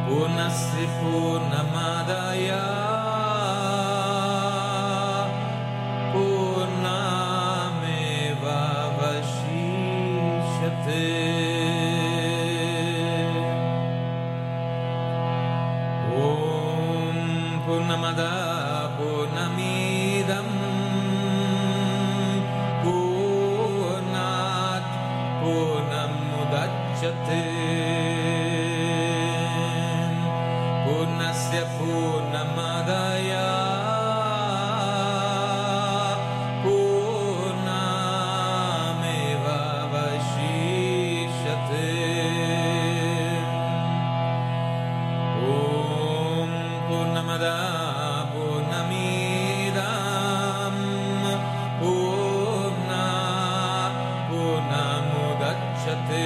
पूर्णस्य पूर्णमादाय पूर्णमेवावशिष्यते। ॐ पूर्णमदः पूर्णमिदं पूर्णात् पूर्णमुदच्यते। पूर्णस्य पूर्णमादाय पूर्णमेवावशिष्यते। ॐ पूर्णमदः पूर्णमिदं पूर्णात् पूर्णमुदच्यते।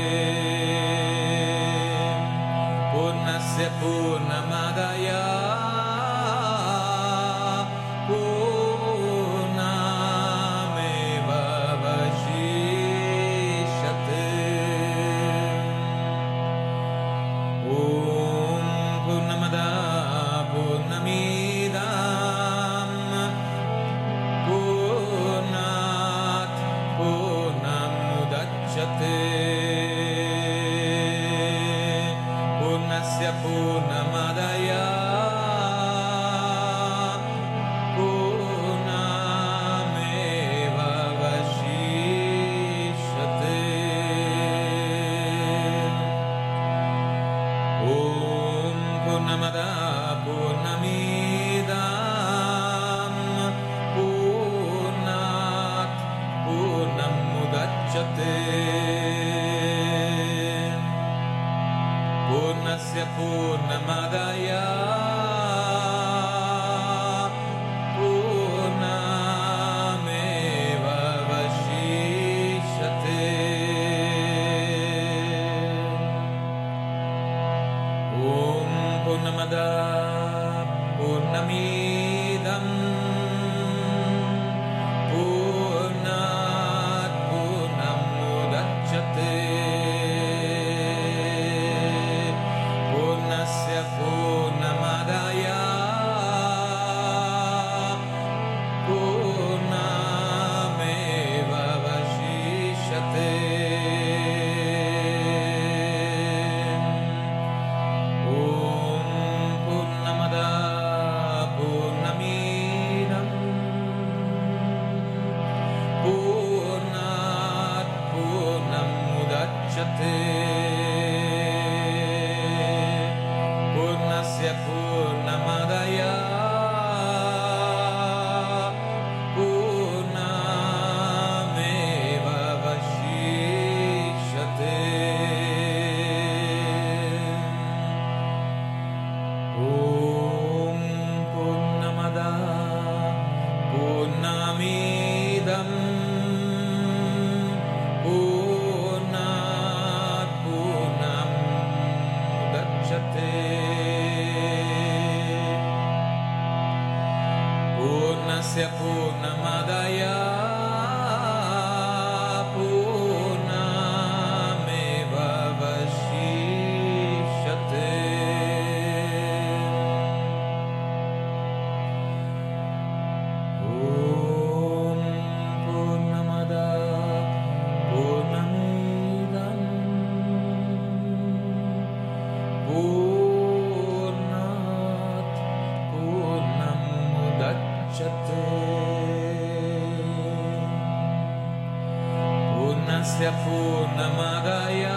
पूर्णस्य पूर्णमादाय पूर्णमेवावशिष्यते। ॐ पूर्णमदः पूर्णमिदं पूर्णात् पूर्णमुदच्यते। पूर्णस्य पूर्णमादाय पूर्णमेवावशिष्यते। ॐ पूर्णमदः पूर्णमिदं पूर्णात् पूर्णमुदच्यते। पूर्णस्य पूर्णमादाय पूर्णमेवावशिष्यते। ॐ पूर्णमदः पूर्णमिदं पूर्णात् पूर्णमुदच्यते। पूर्णस्य पूर्णमादाय पूर्णमेवावशिष्यते। ॐ पूर्णमदः पूर्णमिदं पूर्णात् पूर्णमुदच्यते। पूर्णस्य पूर्णमादाय पूर्णमेवावशिष्यते। ॐ पूर्णमदः पूर्णमिदं पूर्णात् पूर्णमुदच्यते। पूर्णस्य पूर्णमादाय पूर्णमेवावशिष्यते। ॐ पूर्णमदः पूर्णमिदं पूर्णात् पूर्णमुदच्यते। पूर्णस्य पूर्णमादाय